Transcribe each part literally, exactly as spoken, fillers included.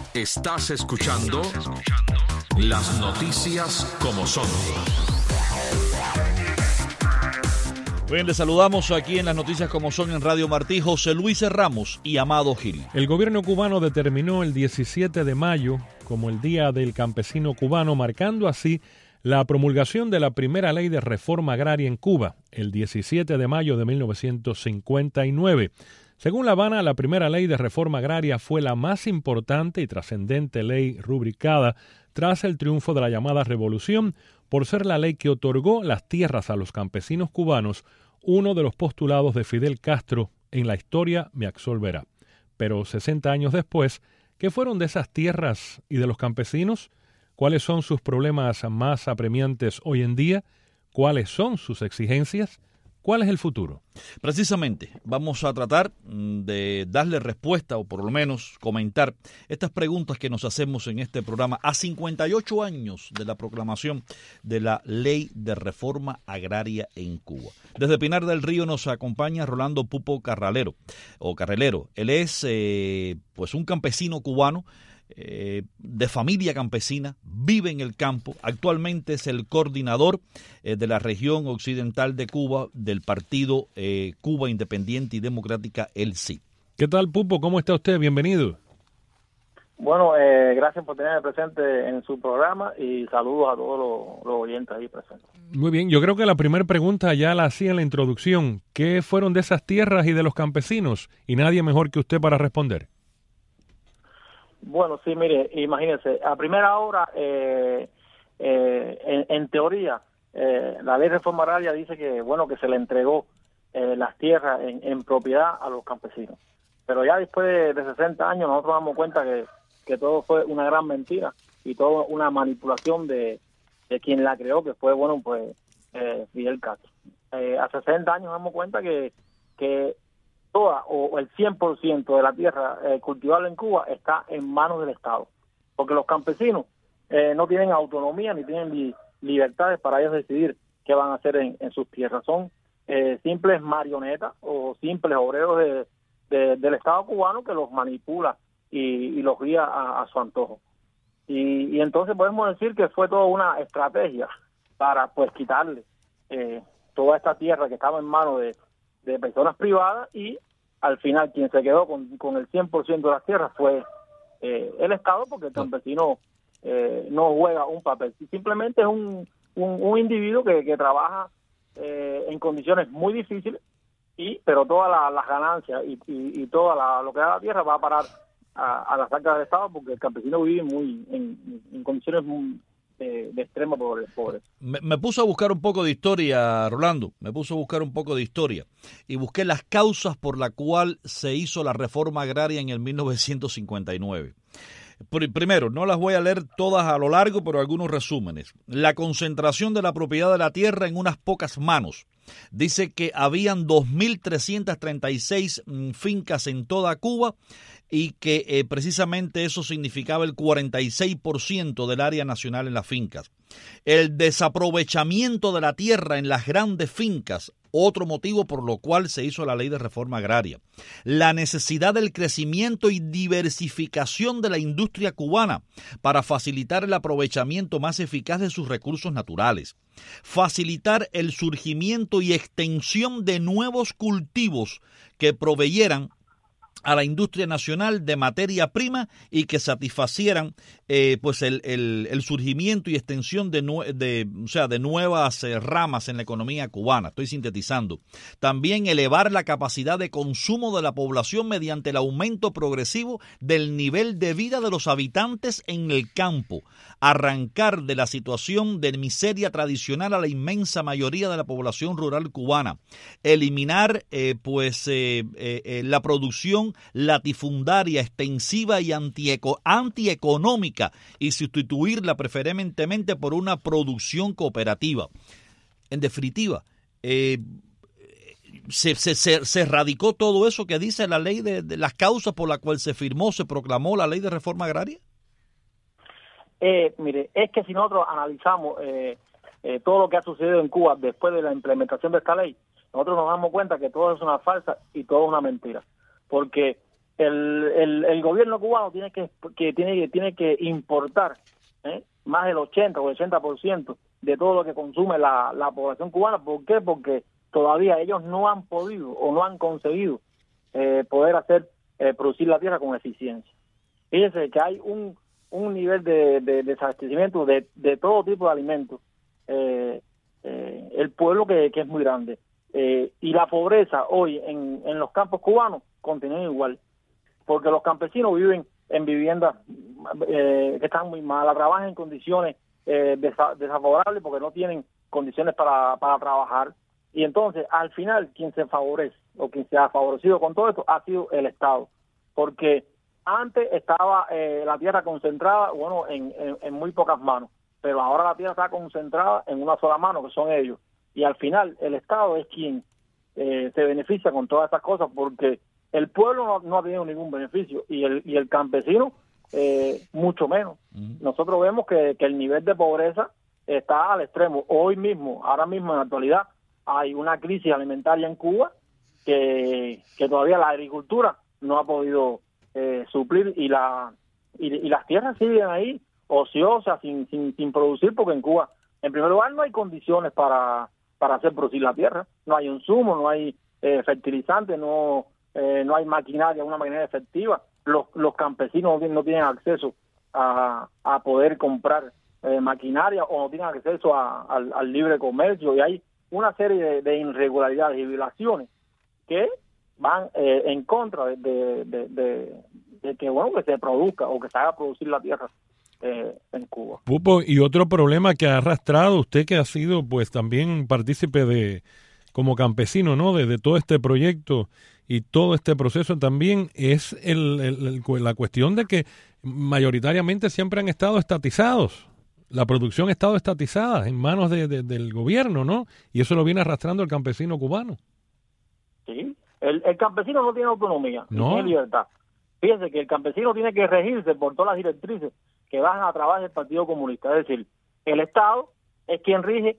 Estás escuchando las noticias como son. Bien, les saludamos aquí en las noticias como son en Radio Martí, José Luis Ramos y Amado Gil. El gobierno cubano determinó el diecisiete de mayo como el Día del Campesino Cubano, marcando así la promulgación de la primera ley de reforma agraria en Cuba, el diecisiete de mayo de mil novecientos cincuenta y nueve. Según La Habana, la primera ley de reforma agraria fue la más importante y trascendente ley rubricada tras el triunfo de la llamada Revolución, por ser la ley que otorgó las tierras a los campesinos cubanos, uno de los postulados de Fidel Castro en la historia me absolverá. Pero sesenta años después, ¿qué fueron de esas tierras y de los campesinos? ¿Cuáles son sus problemas más apremiantes hoy en día? ¿Cuáles son sus exigencias? ¿Cuál es el futuro? Precisamente, vamos a tratar de darle respuesta o por lo menos comentar estas preguntas que nos hacemos en este programa a cincuenta y ocho años de la proclamación de la Ley de Reforma Agraria en Cuba. Desde Pinar del Río nos acompaña Rolando Pupo Carralero, o Carrelero. Él es eh, pues un campesino cubano, Eh, de familia campesina, vive en el campo, actualmente es el coordinador eh, de la región occidental de Cuba del partido eh, Cuba Independiente y Democrática, el C I D. ¿Qué tal, Pupo? ¿Cómo está usted? Bienvenido. Bueno, eh, gracias por tenerme presente en su programa y saludos a todos los, los oyentes ahí presentes. Muy bien, yo creo que la primera pregunta ya la hacía en la introducción. ¿Qué fueron de esas tierras y de los campesinos? Y nadie mejor que usted para responder. Bueno, sí, mire, imagínense, a primera hora, eh, eh, en, en teoría, eh, la ley de reforma agraria dice que, bueno, que se le entregó eh, las tierras en, en propiedad a los campesinos. Pero ya después de, de sesenta años nosotros nos damos cuenta que, que todo fue una gran mentira y todo una manipulación de, de quien la creó, que fue, bueno, pues, eh, Fidel Castro. Eh, a sesenta años nos damos cuenta que, que toda o el cien por ciento de la tierra eh, cultivable en Cuba está en manos del Estado, porque los campesinos eh, no tienen autonomía ni tienen li- libertades para ellos decidir qué van a hacer en, en sus tierras. Son eh, simples marionetas o simples obreros de, de, del Estado cubano que los manipula y, y los guía a, a su antojo. Y, y entonces podemos decir que fue toda una estrategia para pues quitarle eh, toda esta tierra que estaba en manos de de personas privadas, y al final quien se quedó con, con el cien por ciento de las tierras fue eh, el Estado, porque el campesino eh, no juega un papel, simplemente es un, un, un individuo que, que trabaja eh, en condiciones muy difíciles, y pero todas la, las ganancias y, y, y todo la, lo que da la tierra va a parar a, a las arcas del Estado, porque el campesino vive muy en, en condiciones muy De, de extremo pobreza. Pobre. Me, me puse a buscar un poco de historia, Rolando, me puse a buscar un poco de historia y busqué las causas por la cual se hizo la reforma agraria en el mil novecientos cincuenta y nueve. Primero, no las voy a leer todas a lo largo, pero algunos resúmenes. La concentración de la propiedad de la tierra en unas pocas manos. Dice que habían dos mil trescientas treinta y seis mm, fincas en toda Cuba y que eh, precisamente eso significaba el cuarenta y seis por ciento del área nacional en las fincas. El desaprovechamiento de la tierra en las grandes fincas, otro motivo por lo cual se hizo la ley de reforma agraria. La necesidad del crecimiento y diversificación de la industria cubana para facilitar el aprovechamiento más eficaz de sus recursos naturales. Facilitar el surgimiento y extensión de nuevos cultivos que proveyeran a la industria nacional de materia prima y que satisfacieran eh, pues el, el, el surgimiento y extensión de, nue- de, o sea, de nuevas eh, ramas en la economía cubana. Estoy sintetizando. También elevar la capacidad de consumo de la población mediante el aumento progresivo del nivel de vida de los habitantes en el campo. Arrancar de la situación de miseria tradicional a la inmensa mayoría de la población rural cubana. Eliminar eh, pues eh, eh, eh, la producción latifundaria, extensiva y antieco, antieconómica y sustituirla preferentemente por una producción cooperativa. En definitiva, eh, se, se, se, se radicó todo eso que dice la ley de, de las causas por las cuales se firmó, se proclamó la ley de reforma agraria. Eh, mire, es que si nosotros analizamos eh, eh, todo lo que ha sucedido en Cuba después de la implementación de esta ley, nosotros nos damos cuenta que todo es una falsa y todo es una mentira. Porque el, el, el gobierno cubano tiene que, que tiene que tiene que importar ¿eh? más del ochenta o ochenta por ciento de todo lo que consume la, la población cubana. ¿Por qué? Porque todavía ellos no han podido o no han conseguido eh, poder hacer eh, producir la tierra con eficiencia. Fíjense que hay un, un nivel de, de, de desabastecimiento de, de todo tipo de alimentos. Eh, eh, el pueblo que, que es muy grande. Eh, y la pobreza hoy en, en los campos cubanos continúa igual, porque los campesinos viven en viviendas eh, que están muy malas, trabajan en condiciones eh, desa- desfavorables porque no tienen condiciones para, para trabajar, y entonces al final quien se favorece o quien se ha favorecido con todo esto ha sido el Estado, porque antes estaba eh, la tierra concentrada, bueno, en, en, en muy pocas manos, pero ahora la tierra está concentrada en una sola mano, que son ellos, y al final el Estado es quien eh, se beneficia con todas estas cosas, porque el pueblo no, no ha tenido ningún beneficio y el y el campesino eh, mucho menos. Uh-huh. Nosotros vemos que, que el nivel de pobreza está al extremo. Hoy mismo, ahora mismo en la actualidad, hay una crisis alimentaria en Cuba que, que todavía la agricultura no ha podido eh, suplir y la y, y las tierras siguen ahí ociosas, sin, sin, sin producir, porque en Cuba, en primer lugar, no hay condiciones para, para hacer producir la tierra. No hay insumos, no hay eh, fertilizantes, no... Eh, no hay maquinaria, una maquinaria efectiva. Los, los campesinos no tienen, no tienen acceso a, a poder comprar eh, maquinaria o no tienen acceso a, al, al libre comercio, y hay una serie de, de irregularidades y violaciones que van eh, en contra de, de, de, de, de que bueno que se produzca o que se haga producir la tierra eh, en Cuba. Pupo, y otro problema que ha arrastrado usted, que ha sido pues también partícipe de como campesino, ¿no? De, de todo este proyecto y todo este proceso también, es el, el, el, la cuestión de que mayoritariamente siempre han estado estatizados. La producción ha estado estatizada en manos de, de, del gobierno, ¿no? Y eso lo viene arrastrando el campesino cubano. Sí, el, el campesino no tiene autonomía, no tiene libertad. Fíjense que el campesino tiene que regirse por todas las directrices que van a través del Partido Comunista. Es decir, el Estado es quien rige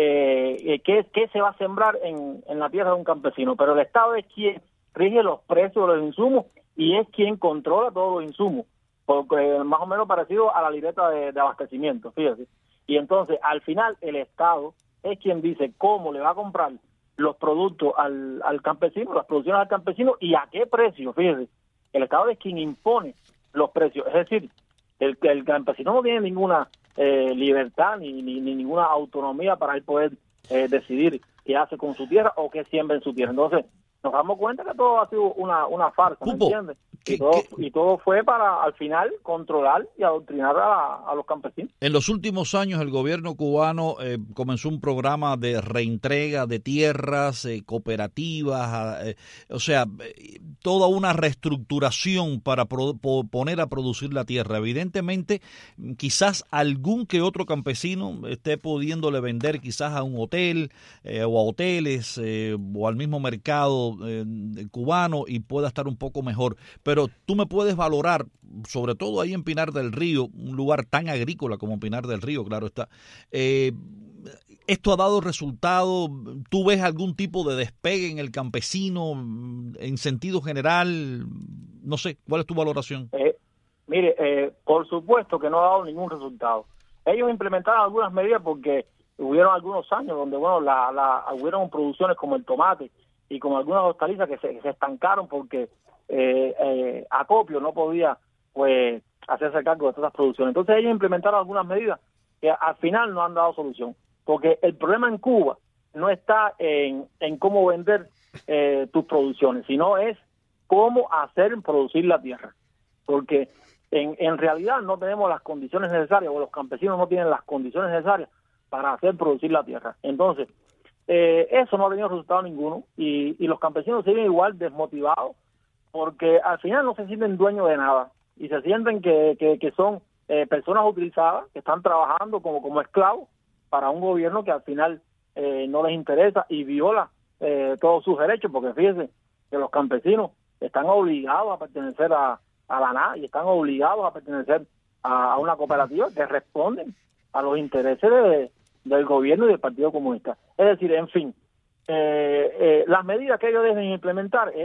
eh, qué, qué se va a sembrar en, en la tierra de un campesino, pero el Estado es quien rige los precios de los insumos y es quien controla todos los insumos, porque más o menos parecido a la libreta de, de abastecimiento, fíjese. Y entonces, al final, el Estado es quien dice cómo le va a comprar los productos al, al campesino, las producciones al campesino y a qué precio, fíjese. El Estado es quien impone los precios, es decir, el, el campesino no tiene ninguna eh, libertad ni, ni, ni ninguna autonomía para él poder eh, decidir qué hace con su tierra o qué siembra en su tierra. Entonces, nos damos cuenta que todo ha sido una, una farsa, ¿me entiendes? Y todo, y todo fue para, al final, controlar y adoctrinar a, a los campesinos. En los últimos años, el gobierno cubano eh, comenzó un programa de reentrega de tierras, eh, cooperativas, eh, o sea, eh, toda una reestructuración para pro, po, poner a producir la tierra. Evidentemente, quizás algún que otro campesino esté pudiéndole vender quizás a un hotel eh, o a hoteles eh, o al mismo mercado eh, cubano y pueda estar un poco mejor. Pero Pero tú me puedes valorar, sobre todo ahí en Pinar del Río, un lugar tan agrícola como Pinar del Río, claro está. Eh, ¿Esto ha dado resultado? ¿Tú ves algún tipo de despegue en el campesino en sentido general? No sé, ¿cuál es tu valoración? Eh, mire, eh, por supuesto que no ha dado ningún resultado. Ellos implementaron algunas medidas porque hubieron algunos años donde, bueno, la, la, hubieron producciones como el tomate y como algunas hortalizas que se, que se estancaron porque Eh, eh, Acopio no podía pues hacerse cargo de todas las producciones. Entonces ellos implementaron algunas medidas que al final no han dado solución, porque el problema en Cuba no está en, en cómo vender eh, tus producciones, sino es cómo hacer producir la tierra, porque en, en realidad no tenemos las condiciones necesarias, o los campesinos no tienen las condiciones necesarias para hacer producir la tierra. Entonces eh, eso no ha tenido resultado ninguno y, y los campesinos siguen igual desmotivados, porque al final no se sienten dueños de nada y se sienten que, que, que son eh, personas utilizadas, que están trabajando como, como esclavos para un gobierno que al final eh, no les interesa y viola eh, todos sus derechos, porque fíjense que los campesinos están obligados a pertenecer a, a la N A y están obligados a pertenecer a, a una cooperativa que responden a los intereses de, del gobierno y del Partido Comunista. Es decir, en fin, eh, eh, las medidas que ellos deben implementar es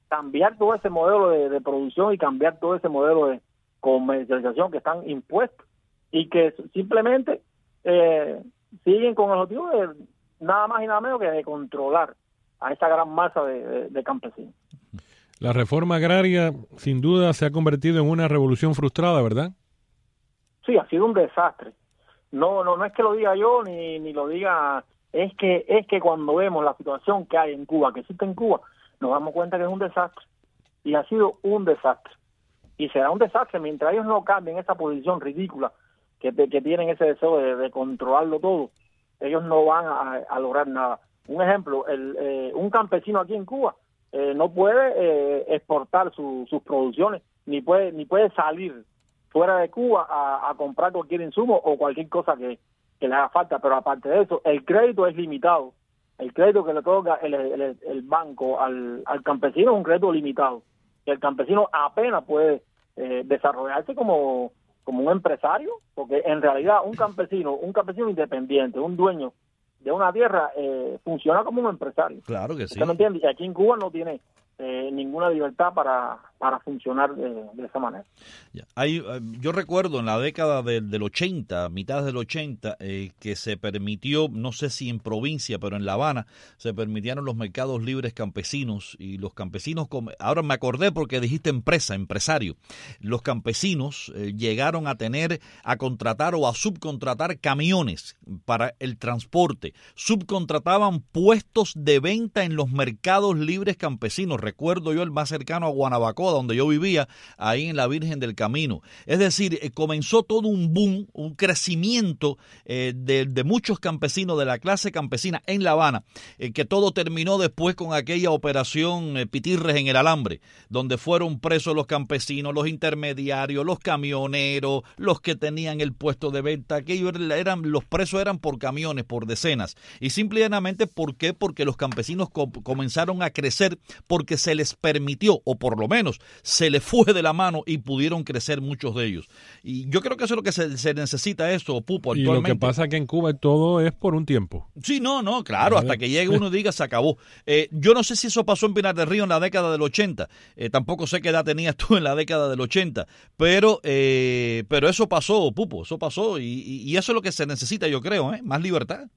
cambiar todo ese modelo de, de producción y cambiar todo ese modelo de comercialización que están impuestos y que simplemente eh, siguen con el objetivo de nada más y nada menos que de controlar a esa gran masa de, de, de campesinos. La reforma agraria sin duda se ha convertido en una revolución frustrada, ¿verdad? Sí, ha sido un desastre. No, no, no es que lo diga yo ni, ni lo diga, es que es que cuando vemos la situación que hay en Cuba, que existe en Cuba, nos damos cuenta que es un desastre. Y ha sido un desastre. Y será un desastre mientras ellos no cambien esa posición ridícula que, que tienen ese deseo de, de controlarlo todo. Ellos no van a, a lograr nada. Un ejemplo, el, eh, un campesino aquí en Cuba eh, no puede eh, exportar su, sus producciones, ni puede ni puede salir fuera de Cuba a, a comprar cualquier insumo o cualquier cosa que, que le haga falta. Pero aparte de eso, el crédito es limitado. El crédito que le otorga el, el, el banco al, al campesino es un crédito limitado. El campesino apenas puede eh, desarrollarse como, como un empresario, porque en realidad un campesino, un campesino independiente, un dueño de una tierra, eh, funciona como un empresario. Claro que sí. ¿Usted me entiende? Y aquí en Cuba no tiene eh, ninguna libertad para, para funcionar de, de esa manera. Ya. Hay, yo recuerdo en la década del, del ochenta, mitad del ochenta, eh, que se permitió, no sé si en provincia, pero en La Habana, se permitieron los mercados libres campesinos y los campesinos, ahora me acordé porque dijiste empresa, empresario, los campesinos eh, llegaron a tener, a contratar o a subcontratar camiones para el transporte, subcontrataban puestos de venta en los mercados libres campesinos. Recuerdo yo el más cercano a Guanabacoa, donde yo vivía, ahí en la Virgen del Camino. Es decir, eh, comenzó todo un boom, un crecimiento eh, de, de muchos campesinos, de la clase campesina en La Habana, eh, que todo terminó después con aquella operación eh, Pitirres en el Alambre, donde fueron presos los campesinos, los intermediarios, los camioneros, los que tenían el puesto de venta. Aquellos eran, los presos eran por camiones, por decenas. Y simplemente, ¿por qué? Porque los campesinos co- comenzaron a crecer, porque se les permitió, o por lo menos se les fue de la mano y pudieron crecer muchos de ellos. Y yo creo que eso es lo que se, se necesita eso, Pupo, actualmente. Y lo que pasa es que en Cuba todo es por un tiempo. Sí, no, no, claro, hasta que llegue uno y diga se acabó. Eh, yo no sé si eso pasó en Pinar del Río en la década del ochenta, eh, tampoco sé qué edad tenías tú en la década del ochenta, pero eh, pero eso pasó, Pupo, eso pasó y, y eso es lo que se necesita, yo creo, ¿eh? Más libertad.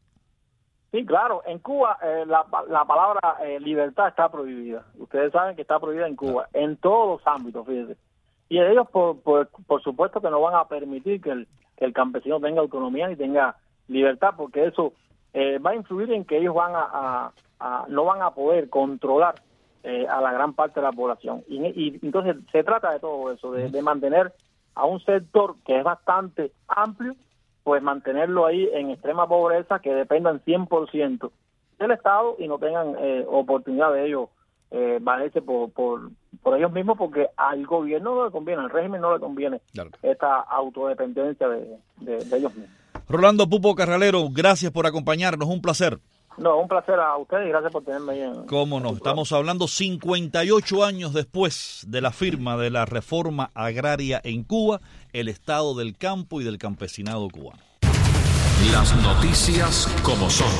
Sí, claro, en Cuba eh, la, la palabra eh, libertad está prohibida. Ustedes saben que está prohibida en Cuba, claro, en todos los ámbitos, fíjense. Y ellos, por, por, por supuesto, que no van a permitir que el, que el campesino tenga autonomía ni tenga libertad, porque eso eh, va a influir en que ellos van a, a, a no van a poder controlar eh, a la gran parte de la población. Y, y entonces se trata de todo eso, de, de mantener a un sector que es bastante amplio, pues mantenerlo ahí en extrema pobreza, que dependan cien por ciento del Estado y no tengan eh, oportunidad de ellos eh, valerse por, por, por ellos mismos, porque al gobierno no le conviene, al régimen no le conviene, claro, esta autodependencia de, de, de ellos mismos. Rolando Pupo Carralero, gracias por acompañarnos, un placer. No, un placer a ustedes y gracias por tenerme ahí. En, Cómo no, estamos hablando cincuenta y ocho años después de la firma de la reforma agraria en Cuba, el estado del campo y del campesinado cubano. Las noticias como son.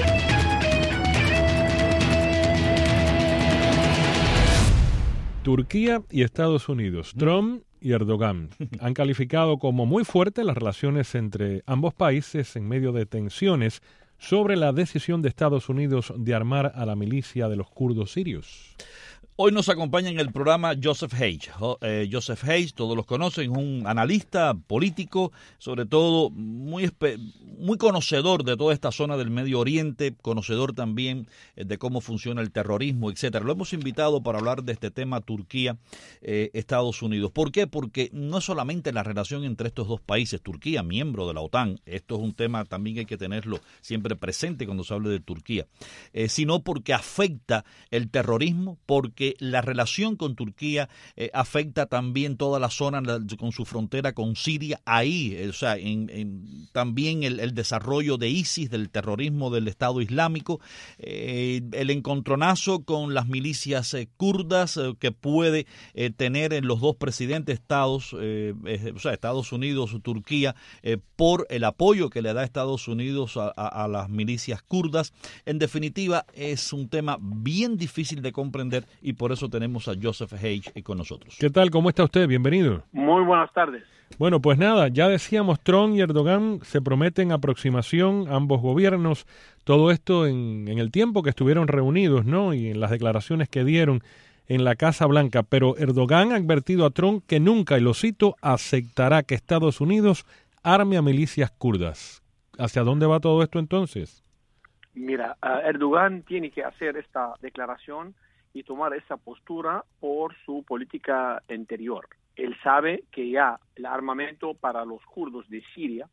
Turquía y Estados Unidos, Trump y Erdogan, han calificado como muy fuertes las relaciones entre ambos países en medio de tensiones sobre la decisión de Estados Unidos de armar a la milicia de los kurdos sirios. Hoy nos acompaña en el programa Joseph Hage. Eh, Joseph Hage, todos los conocen, es un analista político, sobre todo muy, muy conocedor de toda esta zona del Medio Oriente, conocedor también de cómo funciona el terrorismo, etcétera. Lo hemos invitado para hablar de este tema Turquía, eh, Estados Unidos. ¿Por qué? Porque no es solamente la relación entre estos dos países, Turquía, miembro de la OTAN, esto es un tema también que hay que tenerlo siempre presente cuando se hable de Turquía, eh, sino porque afecta el terrorismo, porque la relación con Turquía eh, afecta también toda la zona la, con su frontera con Siria, ahí, eh, o sea, en, en, también el, el desarrollo de ISIS, del terrorismo del Estado Islámico, eh, el encontronazo con las milicias eh, kurdas eh, que puede eh, tener en los dos presidentes estados, eh, eh, o sea, Estados Unidos, Turquía, eh, por el apoyo que le da Estados Unidos a, a, a las milicias kurdas. En definitiva, es un tema bien difícil de comprender y y por eso tenemos a Joseph Hage con nosotros. ¿Qué tal? ¿Cómo está usted? Bienvenido. Muy buenas tardes. Bueno, pues nada, ya decíamos, Trump y Erdogan se prometen aproximación, ambos gobiernos, todo esto en, en el tiempo que estuvieron reunidos, ¿no? Y en las declaraciones que dieron en la Casa Blanca, pero Erdogan ha advertido a Trump que nunca, y lo cito, aceptará que Estados Unidos arme a milicias kurdas. ¿Hacia dónde va todo esto entonces? Mira, uh, Erdogan tiene que hacer esta declaración y tomar esa postura por su política interior. Él sabe que ya el armamento para los kurdos de Siria,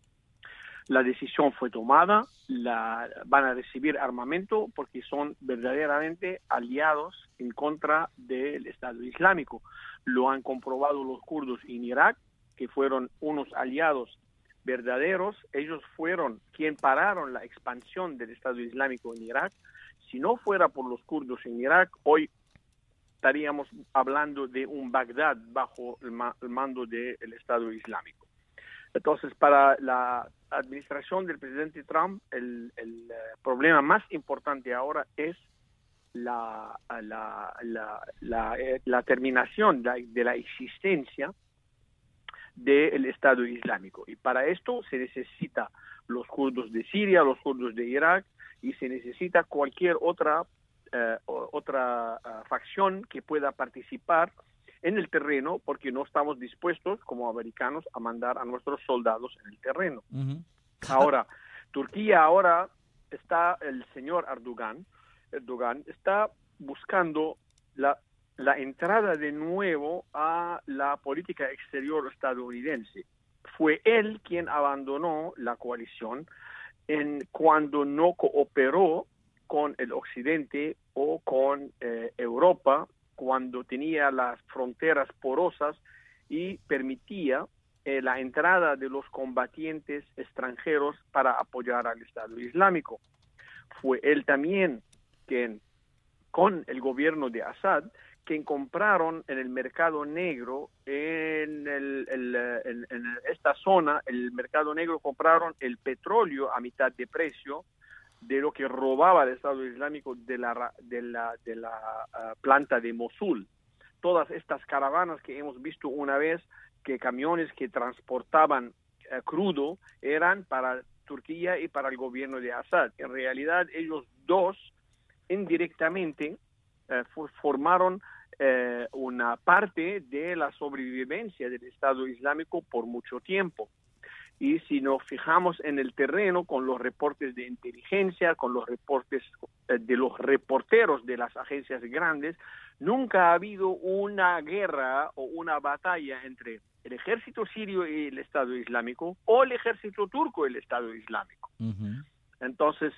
la decisión fue tomada, la, van a recibir armamento porque son verdaderamente aliados en contra del Estado Islámico. Lo han comprobado los kurdos en Irak, que fueron unos aliados verdaderos. Ellos fueron quien pararon la expansión del Estado Islámico en Irak. Si no fuera por los kurdos en Irak, hoy estaríamos hablando de un Bagdad bajo el, ma- el mando del Estado Islámico. Entonces, para la administración del presidente Trump, el, el uh, problema más importante ahora es la, la, la, la, eh, la terminación de, de la existencia del Estado Islámico. Y para esto se necesita los kurdos de Siria, los kurdos de Irak, y se necesita cualquier otra, uh, otra uh, facción que pueda participar en el terreno, porque no estamos dispuestos como americanos a mandar a nuestros soldados en el terreno. Uh-huh. Ahora, Turquía ahora está, el señor Erdogan, Erdogan está buscando la, la entrada de nuevo a la política exterior estadounidense. Fue él quien abandonó la coalición en cuando no cooperó con el Occidente o con eh, Europa, cuando tenía las fronteras porosas y permitía eh, la entrada de los combatientes extranjeros para apoyar al Estado Islámico. Fue él también quien, con el gobierno de Assad, quien compraron en el mercado negro, en, el, el, en, en esta zona, el mercado negro compraron el petróleo a mitad de precio, de lo que robaba el Estado Islámico de la, de la, de la uh, planta de Mosul. Todas estas caravanas que hemos visto una vez, que camiones que transportaban uh, crudo, eran para Turquía y para el gobierno de Assad. En realidad, ellos dos, indirectamente, uh, formaron uh, una parte de la sobrevivencia del Estado Islámico por mucho tiempo. Y si nos fijamos en el terreno con los reportes de inteligencia, con los reportes eh, de los reporteros de las agencias grandes, nunca ha habido una guerra o una batalla entre el ejército sirio y el Estado Islámico o el ejército turco y el Estado Islámico. Uh-huh. Entonces,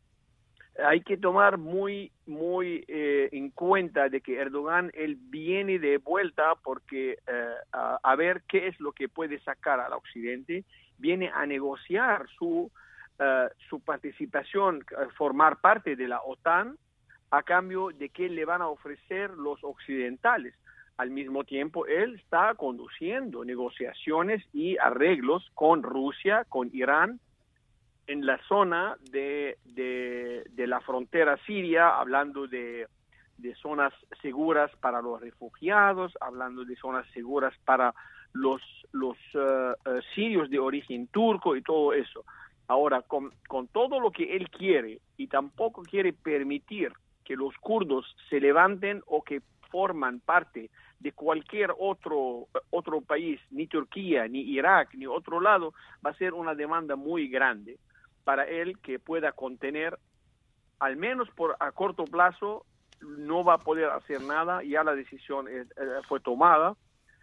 hay que tomar muy, muy eh, en cuenta de que Erdogan, él viene de vuelta porque eh, a, a ver qué es lo que puede sacar al Occidente, viene a negociar su, uh, su participación, uh, formar parte de la OTAN, a cambio de qué le van a ofrecer los occidentales. Al mismo tiempo, él está conduciendo negociaciones y arreglos con Rusia, con Irán, en la zona de, de, de la frontera siria, hablando de, de zonas seguras para los refugiados, hablando de zonas seguras para los, los uh, uh, sirios de origen turco y todo eso. Ahora, con, con todo lo que él quiere, y tampoco quiere permitir que los kurdos se levanten o que forman parte de cualquier otro, otro país, ni Turquía, ni Irak, ni otro lado, va a ser una demanda muy grande para él que pueda contener, al menos por a corto plazo, no va a poder hacer nada. Ya la decisión es, eh, fue tomada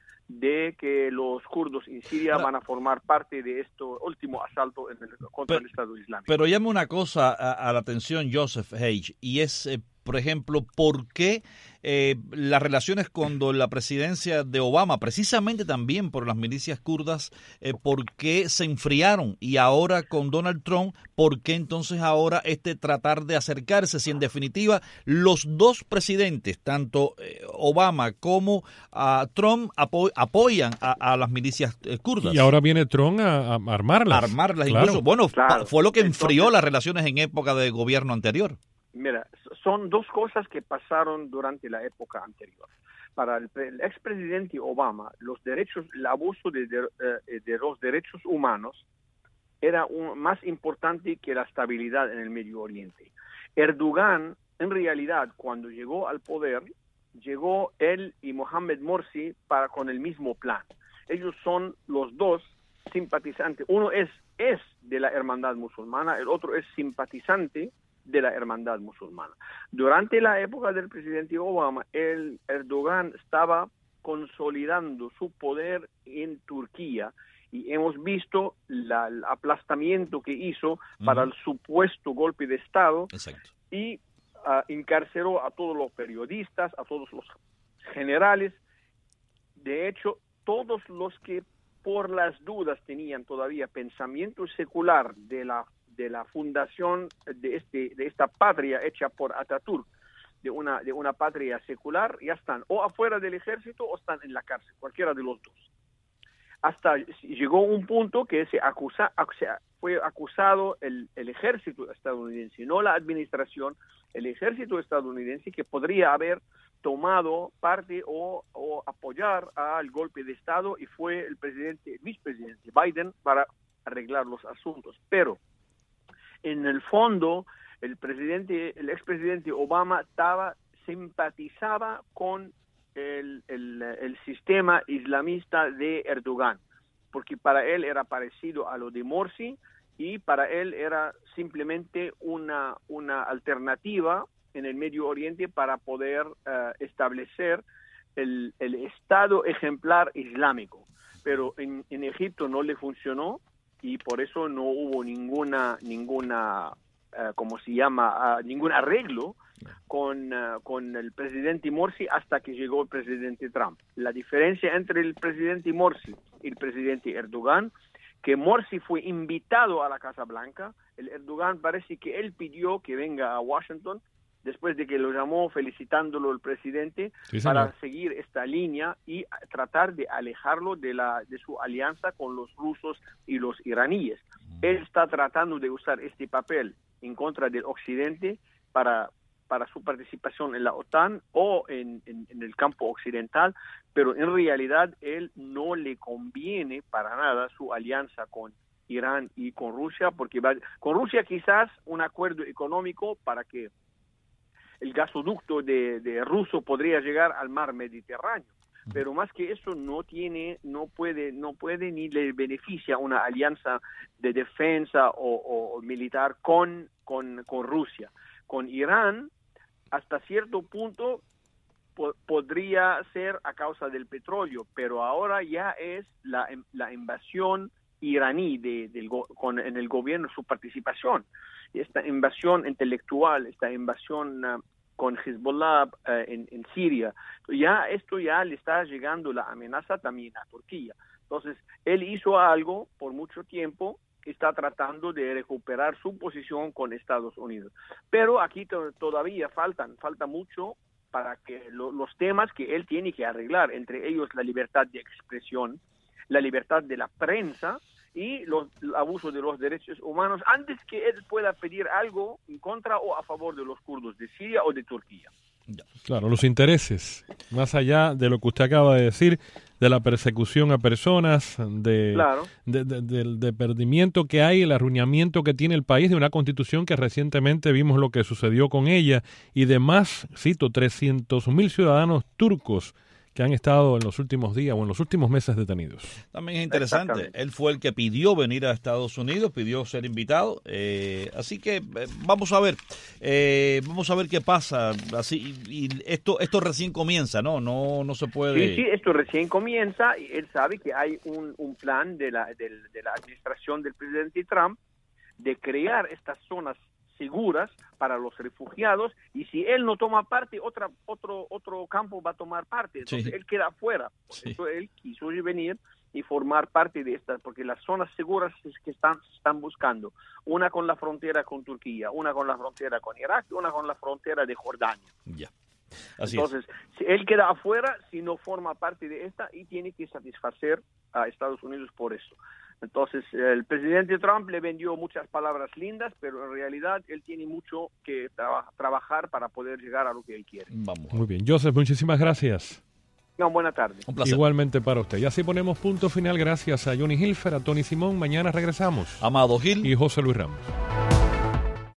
de que los kurdos en Siria van a formar parte de este último asalto en el, contra pero, el Estado Islámico. Pero llama una cosa a, a la atención, Joseph Hage, y es, eh, por ejemplo, ¿por qué eh, las relaciones con la presidencia de Obama, precisamente también por las milicias kurdas, eh, por qué se enfriaron? Y ahora con Donald Trump, ¿por qué entonces ahora este tratar de acercarse? Si en definitiva los dos presidentes, tanto eh, Obama como uh, Trump, apo apoyan a, a las milicias eh, kurdas. Y ahora viene Trump a, a armarlas. A armarlas, claro. Incluso. Bueno, claro. fue lo que enfrió Entonces, las relaciones en época de gobierno anterior. Mira, son dos cosas que pasaron durante la época anterior. Para el, el expresidente Obama, los derechos, el abuso de, de, de los derechos humanos era un, más importante que la estabilidad en el Medio Oriente. Erdogan, en realidad, cuando llegó al poder, llegó él y Mohamed Morsi para con el mismo plan. Ellos son los dos simpatizantes. Uno es, es de la hermandad musulmana, el otro es simpatizante de la hermandad musulmana. Durante la época del presidente Obama, el Erdogan estaba consolidando su poder en Turquía y hemos visto la, el aplastamiento que hizo uh-huh. para el supuesto golpe de Estado. Exacto. Y uh, encarceló a todos los periodistas, a todos los generales. De hecho, todos los que por las dudas tenían todavía pensamiento secular de la de la fundación de este de esta patria hecha por Atatürk, de una de una patria secular, ya están o afuera del ejército o están en la cárcel, cualquiera de los dos. Hasta llegó un punto que se acusa, fue acusado el, el ejército estadounidense, no la administración, el ejército estadounidense, que podría haber tomado parte o, o apoyar al golpe de Estado, y fue el presidente, el vicepresidente Biden para arreglar los asuntos. Pero en el fondo, el presidente, el expresidente Obama estaba, simpatizaba con el, el, el sistema islamista de Erdogan, porque para él era parecido a lo de Morsi y para él era simplemente una, una alternativa en el Medio Oriente para poder uh, establecer el, el Estado ejemplar islámico. Pero en, en Egipto no le funcionó, y por eso no hubo ninguna, ninguna uh, ¿cómo se llama?, uh, ningún arreglo con, uh, con el presidente Morsi hasta que llegó el presidente Trump. La diferencia entre el presidente Morsi y el presidente Erdogan, que Morsi fue invitado a la Casa Blanca, el Erdogan parece que él pidió que venga a Washington, después de que lo llamó felicitándolo el presidente, sí, para seguir esta línea y tratar de alejarlo de la de su alianza con los rusos y los iraníes. Él está tratando de usar este papel en contra del Occidente para, para su participación en la OTAN o en, en, en el campo occidental, pero en realidad él no le conviene para nada su alianza con Irán y con Rusia, porque va, con Rusia quizás un acuerdo económico para que el gasoducto de, de ruso podría llegar al mar Mediterráneo, pero más que eso no tiene, no puede, no puede ni le beneficia una alianza de defensa o, o militar con, con, con Rusia. Con Irán, hasta cierto punto po- podría ser a causa del petróleo, pero ahora ya es la, la invasión iraní de, del, con, en el gobierno, su participación. Esta invasión intelectual, esta invasión uh, con Hezbollah uh, en, en Siria, ya esto ya le está llegando la amenaza también a Turquía. Entonces, él hizo algo por mucho tiempo, está tratando de recuperar su posición con Estados Unidos. Pero aquí to- todavía faltan, falta mucho para que lo, los temas que él tiene que arreglar, entre ellos la libertad de expresión, la libertad de la prensa y los abusos de los derechos humanos, antes que él pueda pedir algo en contra o a favor de los kurdos de Siria o de Turquía. Claro, los intereses, más allá de lo que usted acaba de decir, de la persecución a personas, de, claro. de, de, de, de perdimiento que hay, el arruinamiento que tiene el país de una constitución que recientemente vimos lo que sucedió con ella, y demás, cito, trescientos mil ciudadanos turcos que han estado en los últimos días o en los últimos meses detenidos. También es interesante, él fue el que pidió venir a Estados Unidos, pidió ser invitado, eh, así que eh, vamos a ver, eh, vamos a ver qué pasa, así y, y esto esto recién comienza, ¿no? No no se puede... Sí, sí, esto recién comienza, y él sabe que hay un, un plan de la, de, de la administración del presidente Trump de crear estas zonas seguras para los refugiados, y si él no toma parte, otra otro otro campo va a tomar parte, entonces sí. él queda afuera. Por sí. eso él quiso venir y formar parte de estas, porque las zonas seguras es que están están buscando, una con la frontera con Turquía, una con la frontera con Irak y una con la frontera de Jordania. Ya. Así entonces, es. si él queda afuera, si no forma parte de esta, y tiene que satisfacer a Estados Unidos por eso. Entonces, el presidente Trump le vendió muchas palabras lindas, pero en realidad él tiene mucho que tra- trabajar para poder llegar a lo que él quiere. Vamos. Muy bien. Joseph, muchísimas gracias. No, buena tarde. Un placer. Igualmente para usted. Y así ponemos punto final. Gracias a Johnny Hilfer, a Tony Simón. Mañana regresamos. Amado Gil y José Luis Ramos.